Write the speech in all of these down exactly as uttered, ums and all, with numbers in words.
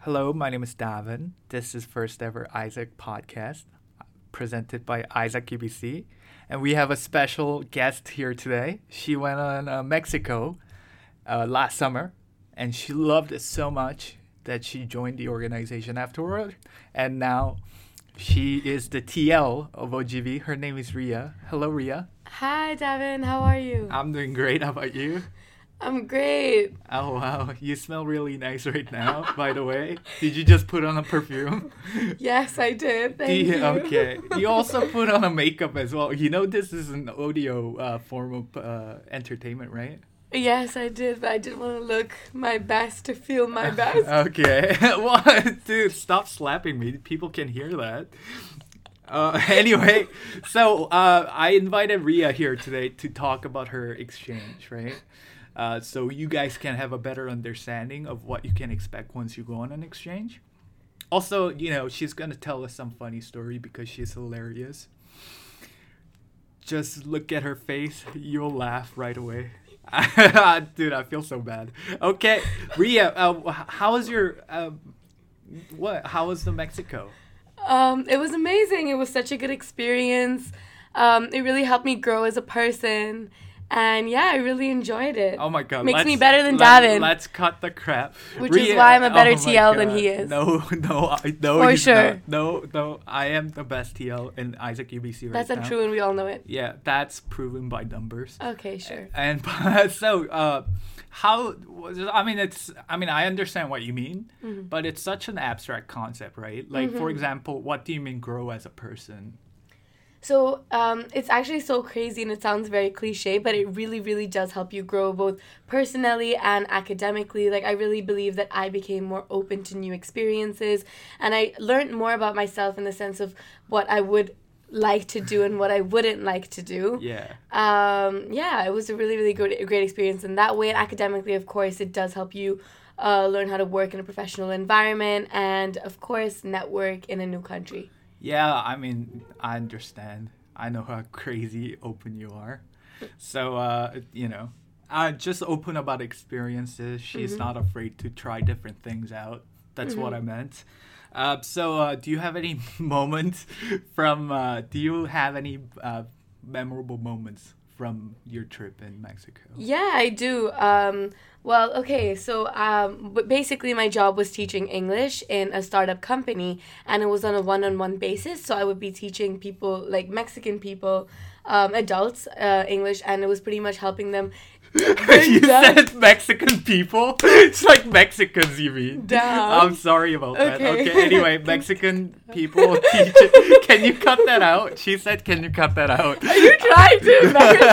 Hello, my name is Davin. This is first ever Isaac podcast presented by Isaac U B C. And we have a special guest here today. She went on uh, Mexico uh, last summer and she loved it so much that she joined the organization afterward. And now she is the T L of O G V. Her name is Ria. Hello, Ria. Hi, Davin. How are you? I'm doing great. How about you? I'm great. Oh, wow. You smell really nice right now, by the way. Did you just put on a perfume? Yes, I did. Thank Do you, you. Okay. You also put on a makeup as well. You know this is an audio uh, form of uh, entertainment, right? Yes, I did, but I did want to look my best to feel my best. Okay. What? Dude, stop slapping me. People can hear that. Uh, anyway, so uh, I invited Ria here today to talk about her exchange, right? Uh, so you guys can have a better understanding of what you can expect once you go on an exchange. Also, you know, she's going to tell us some funny story because she's hilarious. Just look at her face. You'll laugh right away. Dude, I feel so bad. Okay, Ria, uh, how was your, uh, what, how was the Mexico? Um, it was amazing. It was such a good experience. Um, it really helped me grow as a person. And yeah, I really enjoyed it. Oh my god. Makes let's, me better than let, Davin. Let's cut the crap. Which Ria, is why I'm a better oh T L god. than he is. No, no, I no, For he's sure. not. No, no, I am the best T L in Isaac U B C right That's now. untrue and we all know it. Yeah, that's proven by numbers. Okay, sure. And so, uh, how was I mean, it's. I mean, I understand what you mean, Mm-hmm. but it's such an abstract concept, right? Like, for Mhm. example, what do you mean grow as a person? So um, it's actually so crazy and it sounds very cliche, but it really, really does help you grow both personally and academically. Like, I really believe that I became more open to new experiences and I learned more about myself in the sense of what I would like to do and what I wouldn't like to do. Yeah. Um, yeah, it was a really, really good, great experience in that way. And academically, of course, it does help you uh, learn how to work in a professional environment and, of course, network in a new country. Yeah, I mean, I understand. I know how crazy open you are. So, uh, you know, uh, just open about experiences. She's Mhm. not afraid to try different things out. That's what I meant. Uh, so, uh, do you have any moments from, uh, do you have any uh, memorable moments from your trip in Mexico? Yeah, I do. Um, well, okay, so um, but basically my job was teaching English in a startup company, and it was on a one-on-one basis. So I would be teaching people, like Mexican people, um, adults, uh, English, and it was pretty much helping them. You down- said Mexican people? It's like Mexicans, you mean? Down. I'm sorry about that. Okay. Okay, anyway, Mexican people teach. Can you cut that out? She said, can you cut that out? You tried to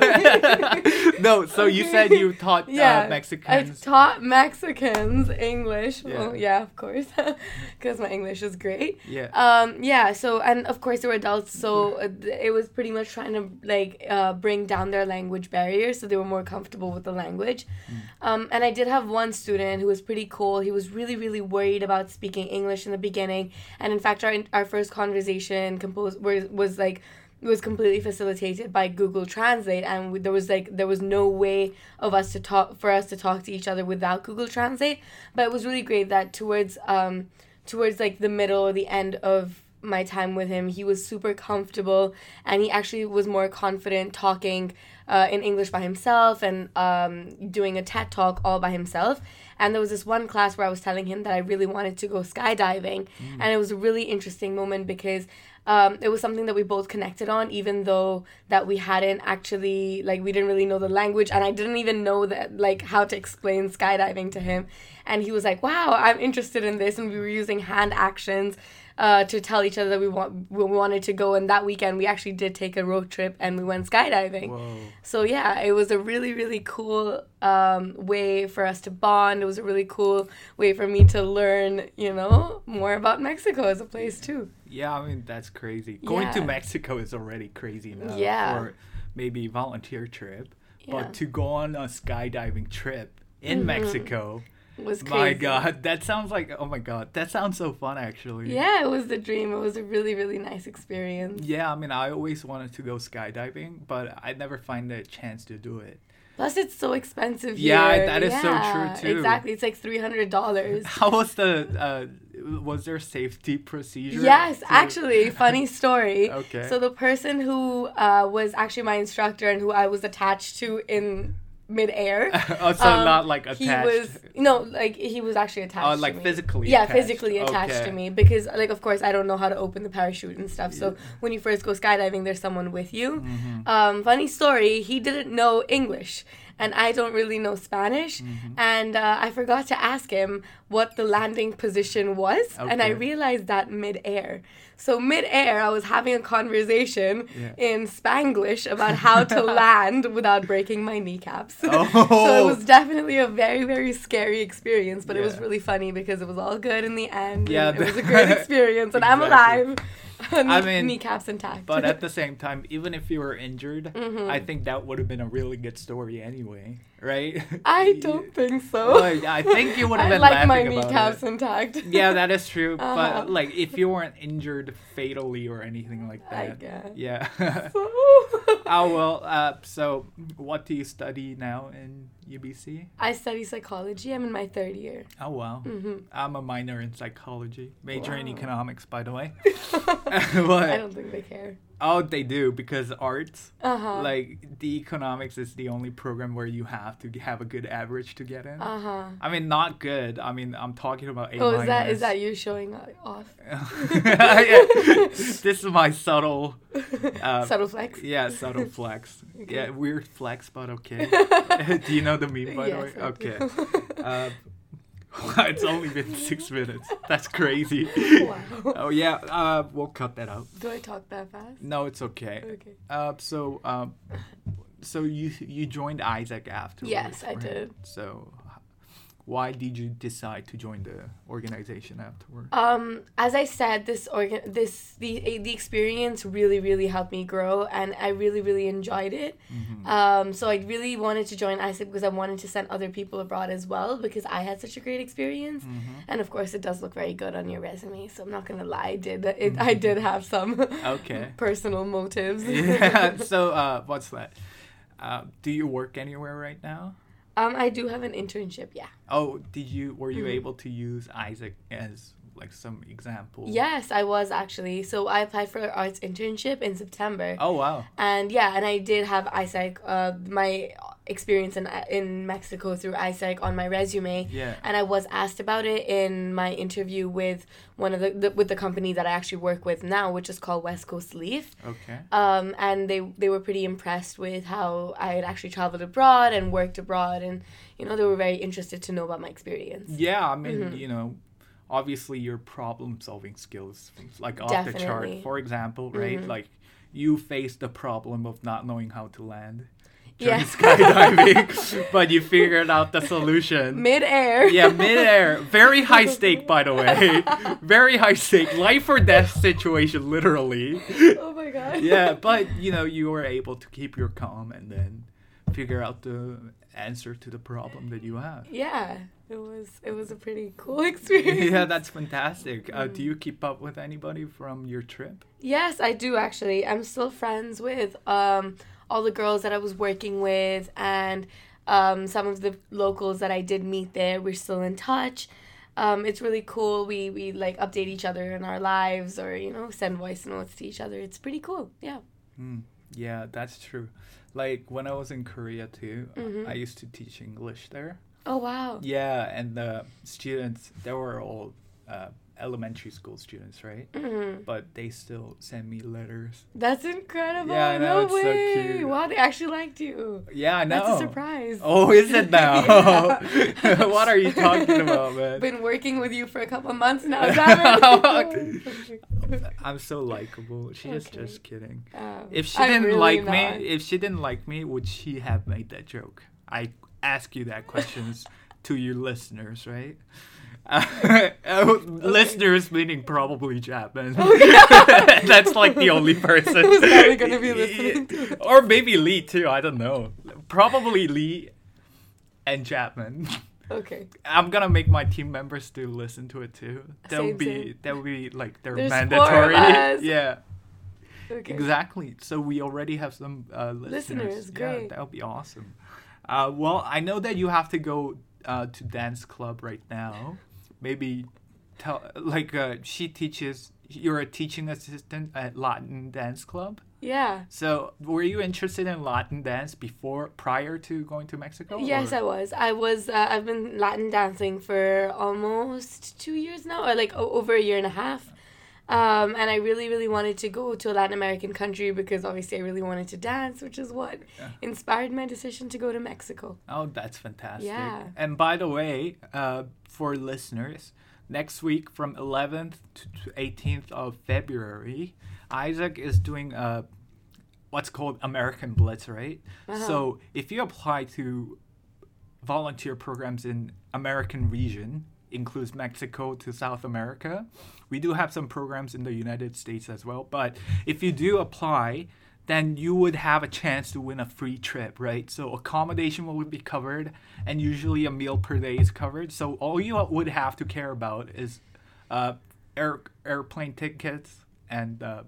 embarrass me. No, so you said you taught Yeah, uh, Mexicans. I taught Mexicans English. Yeah. Well, yeah, of course, because my English is great. Yeah. Um, yeah. So, and of course, they were adults, so uh, th- it was pretty much trying to like uh, bring down their language barriers, so they were more comfortable with the language. Um, and I did have one student who was pretty cool. He was really, really worried about speaking English in the beginning, and in fact, our our first conversation composed was was like. was completely facilitated by Google Translate, and we, there was like there was no way of us to talk for us to talk to each other without Google Translate. But it was really great that towards um towards like the middle or the end of my time with him, he was super comfortable and he actually was more confident talking uh, in English by himself and um doing a TED talk all by himself. And there was this one class where I was telling him that I really wanted to go skydiving, mm. and it was a really interesting moment because Um, it was something that we both connected on, even though that we hadn't actually, like, we didn't really know the language, and I didn't even know that, like, how to explain skydiving to him. And he was like, wow, I'm interested in this, and we were using hand actions uh, to tell each other that we want we wanted to go. And that weekend, we actually did take a road trip, and we went skydiving. Whoa. So, yeah, it was a really, really cool um, way for us to bond. It was a really cool way for me to learn, you know, more about Mexico as a place, too. Yeah, I mean, that's crazy. Going to Yeah. Mexico is already crazy now. Yeah. For maybe volunteer trip. Yeah. But to go on a skydiving trip in Mhm. Mexico, Was crazy. my God, that sounds like, oh my God, that sounds so fun actually. Yeah, it was the dream. It was a really, really nice experience. Yeah, I mean, I always wanted to go skydiving, but I never find a chance to do it. Plus, it's so expensive Yeah, here. that is so Yeah, true, too. Exactly. It's like three hundred dollars. How was the, uh, was there safety procedure? Yes, to- actually, funny story. Okay. So the person who uh, was actually my instructor and who I was attached to in midair. Oh, so um, not like attached. He was no, like he was actually attached. Oh, to like me. physically Yeah, attached. physically attached Okay. to me because, like, of course, I don't know how to open the parachute and stuff. So Yeah. when you first go skydiving, there's someone with you. Mhm. Um, funny story, he didn't know English. And I don't really know Spanish. Mhm. And uh, I forgot to ask him what the landing position was. And I Okay. realized that midair. So midair, I was having a conversation Yeah. in Spanglish about how to land without breaking my kneecaps. Oh. So it was definitely a very, very scary experience. But it was Yeah. really funny because it was all good in the end. Yeah, and it was a the- great experience. And I'm Exactly. alive. Knee- I mean, kneecaps intact. But at the same time, even if you were injured, Mhm. I think that would have been a really good story anyway, right? I don't think so. Well, I think you would have I been like my laughing about kneecaps it. intact. Yeah, that is true. Uh-huh. But like, if you weren't injured fatally or anything like I that, guess. yeah. So- Oh well. Uh, so what do you study now in U B C? I study psychology. I'm in my third year. Oh wow. hmm I'm a minor in psychology, major in Wow. economics, by the way. I What? don't think they care. Oh, they do because arts. Uh huh. Like the economics is the only program where you have to have a good average to get in. Uh huh. I mean, not good. I mean, I'm talking about A Oh, minus. is that is that you showing o- off? Yeah. This is my subtle. Uh, Subtle flex. Yeah, subtle flex. Okay. Yeah, weird flex, but okay. Do you know the meme, by Yes, the I way? do. Okay. Uh, it's only been six minutes. That's crazy. Wow. Oh yeah. Uh, we'll cut that out. Do I talk that fast? No, it's okay. Okay. Uh, so um, so you you joined Isaac afterwards. Yes, I right? did. So h- why did you decide to join the organization afterward? Um, as I said, this organ, this the the experience really really helped me grow, and I really really enjoyed it. Mhm. Um, so I really wanted to join Isaac because I wanted to send other people abroad as well because I had such a great experience, Mhm. and of course it does look very good on your resume. So I'm not gonna lie, I did it, I did have some Okay. personal motives. Yeah. So uh, what's that? Uh, do you work anywhere right now? um, I do have an internship. Yeah. Oh, did you were you Mhm. able to use Isaac as like some example? Yes, I was actually. So I applied for an arts internship in September. Oh wow. And yeah, and I did have ISAC, uh, my experience in in Mexico through ISAC on my resume. Yeah. And I was asked about it in my interview with one of the, the with the company that I actually work with now, which is called West Coast Leaf. Okay. Um, and they they were pretty impressed with how I had actually traveled abroad and worked abroad, and you know they were very interested to know about my experience. Yeah, I mean, Mhm. you know, obviously your problem solving skills like off the chart. Definitely. For example, right? Mhm. Like you face the problem of not knowing how to land during Yeah. skydiving, but you figured out the solution. Mid-air. Yeah, midair. Very high stake, by the way. Very high stake. Life or death situation, literally. Oh my god. Yeah, but, you know, you were able to keep your calm and then figure out the answer to the problem that you have. Yeah, it was it was a pretty cool experience. Yeah, that's fantastic. Uh, do you keep up with anybody from your trip? Yes, I do actually. I'm still friends with um all the girls that I was working with, and um some of the locals that I did meet there. We're still in touch. Um, it's really cool. We we like update each other in our lives, or you know, send voice notes to each other. It's pretty cool. Yeah. Mm, yeah, that's true. Like when I was in Korea too, Mhm. I used to teach English there. Oh wow. Yeah, and the students, they were all uh, elementary school students, right? hmm But they still send me letters. That's incredible. Yeah, I know, no it's so way. cute. Wow, they actually liked you. Yeah, I know. That's a surprise. Oh, is it now? Yeah. What are you talking about, man? Been working with you for a couple of months now, damn it. I'm so likable. She is Okay. just kidding. Um, If she I'm didn't really like not. me, if she didn't like me, would she have made that joke? I ask you that questions to your listeners, right? Uh, oh, Listeners meaning probably Chapman. That's like the only person Who's probably gonna be listening to it. or maybe Lee too. I don't know. Probably Lee and Chapman. Okay. I'm gonna make my team members to listen to it too. That would Same, be same. that would be like they're There's four of mandatory. us. Yeah. Okay. Exactly. So we already have some uh, listeners. Listeners, Yeah, great. that would be awesome. Uh, well, I know that you have to go uh, to dance club right now. Maybe tell like uh, she teaches. You're a teaching assistant at Latin Dance Club. Yeah. So, were you interested in Latin dance before, prior to going to Mexico? Yes, or? I was. I was. Uh, I've been Latin dancing for almost two years now, or like o- over a year and a half. Um, and I really, really wanted to go to a Latin American country because obviously I really wanted to dance, which is what Yeah. inspired my decision to go to Mexico. Oh, that's fantastic. Yeah. And by the way, uh, for listeners, next week from eleventh to eighteenth of February, Isaac is doing a what's called American Blitz, right? Uh-huh. So if you apply to volunteer programs in American region, includes Mexico to South America. We do have some programs in the United States as well. But if you do apply, then you would have a chance to win a free trip, right? So accommodation will be covered, and usually a meal per day is covered. So all you would have to care about is uh, air airplane tickets and uh,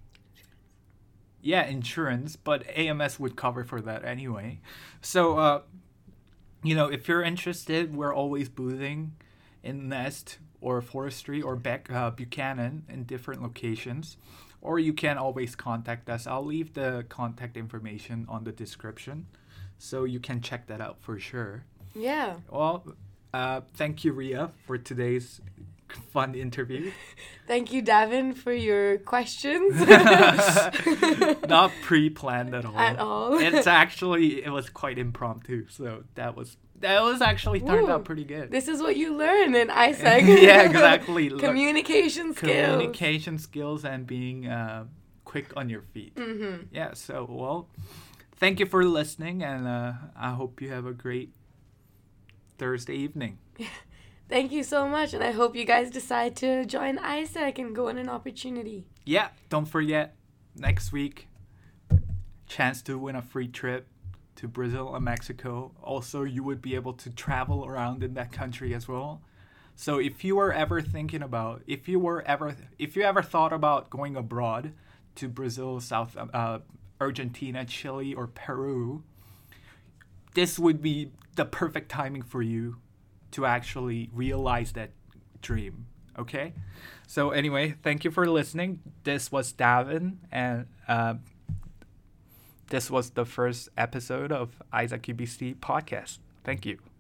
yeah, insurance. But A M S would cover for that anyway. So uh, you know, if you're interested, we're always boothing in Nest or Forestry or Beck, uh, Buchanan in different locations. Or you can always contact us. I'll leave the contact information on the description, so you can check that out for sure. Yeah. Well, uh, thank you, Ria, for today's fun interview. Thank you, Davin, for your questions. Not pre-planned at all. At all. It's actually, it was quite impromptu, so that was that was actually turned Ooh, out pretty good. This is what you learn in I S E C. Yeah, exactly. Communication skills. Communication skills and being uh, quick on your feet. Mm-hmm. Yeah, so, well, thank you for listening, and uh, I hope you have a great Thursday evening. Thank you so much, and I hope you guys decide to join I S E C and go on an opportunity. Yeah, don't forget, next week, chance to win a free trip to Brazil and Mexico. Also, you would be able to travel around in that country as well. So if you were ever thinking about, if you were ever, if you ever thought about going abroad to Brazil, South, uh, Argentina, Chile, or Peru, this would be the perfect timing for you to actually realize that dream. Okay? So anyway, thank you for listening. This was Davin, and uh, this was the first episode of Isaac U B C podcast. Thank you.